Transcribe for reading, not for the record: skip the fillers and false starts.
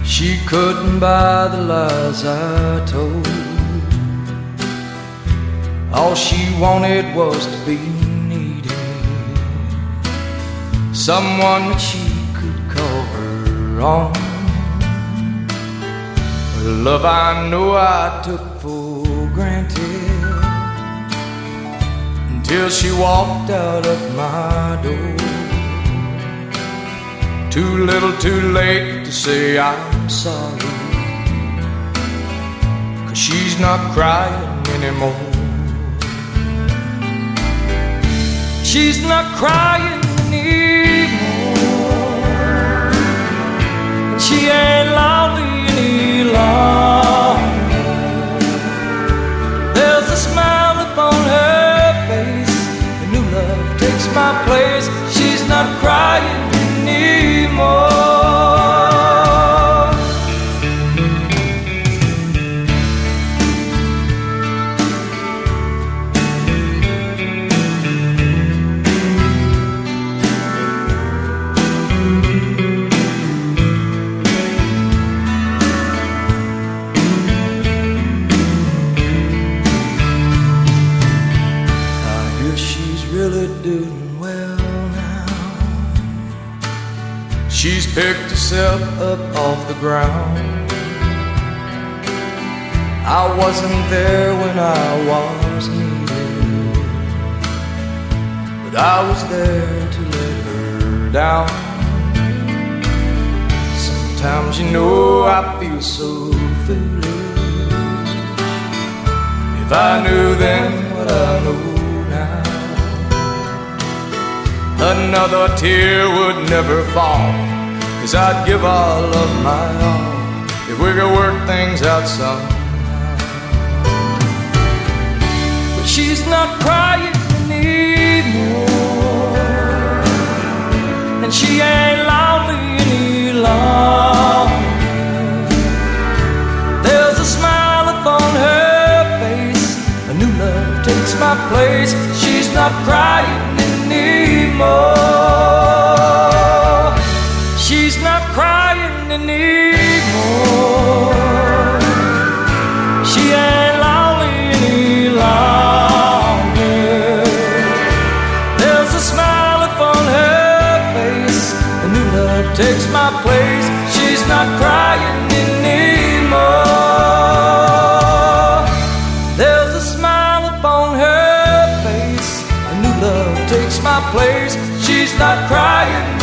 She couldn't buy the lies I told. All she wanted was to be needed, someone that she could call her own. Her love I know I took for granted, until she walked out of my door. Too little too late to say I'm sorry, 'cause she's not crying anymore. She's not crying anymore, and she ain't lonely any longer. There's a smile upon her face, a new love takes my place. She's not crying anymore. Doing well now. She's picked herself up off the ground. I wasn't there when I was needed, but I was there to let her down. Sometimes you know I feel so foolish. If I knew then what I know now, another tear would never fall, 'cause I'd give all of my all if we could work things out somehow. But she's not crying anymore, and she ain't lonely any longer. There's a smile upon her face, a new love takes my place. She's not crying anymore. She's not crying anymore. She ain't lonely any longer. There's a smile upon her face, a new love takes my place. She's not crying anymore. There's a smile upon her face, a new love takes my place. She's not crying